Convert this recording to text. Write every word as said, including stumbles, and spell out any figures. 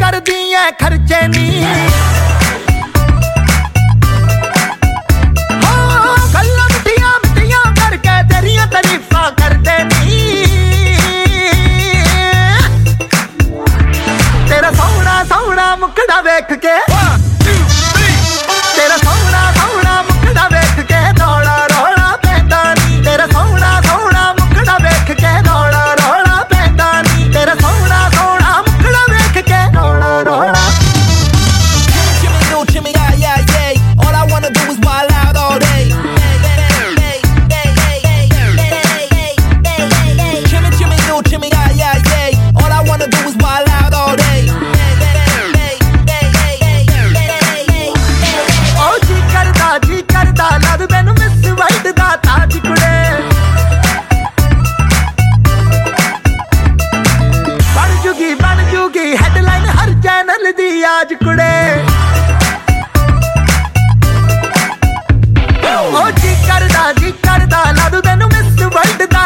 करदी है खर्चे नी गल्लां मिट्टियां मिट्टियां करके तेरियां तारीफां करदे नी तेरा सोहना सोहना मुखड़ा वेख के तेरा सोहना सोहना मुखड़ा वेख के रौला रौला पैंदा नी तेरा सोहना सोहना मुखड़ा वेख के रौला रौला पैंदा नी तेरा सोहना सोहना मुखड़ा वेख के रौला रौला Jimmy, no Jimmy, yeah, yeah, yeah. All I wanna do is wild out all day. Jimmy, Jimmy, no Jimmy, yeah, yeah, yeah. All I wanna do is wild out all day. ओ जी करदा जी करदा लद मैनू miss world दा ताज कुड़े बन जूगी बन जूगी headline हर channel दी आज कुड़े ओ जी करदा जी करदा लद मैनू मिस वर्ल्ड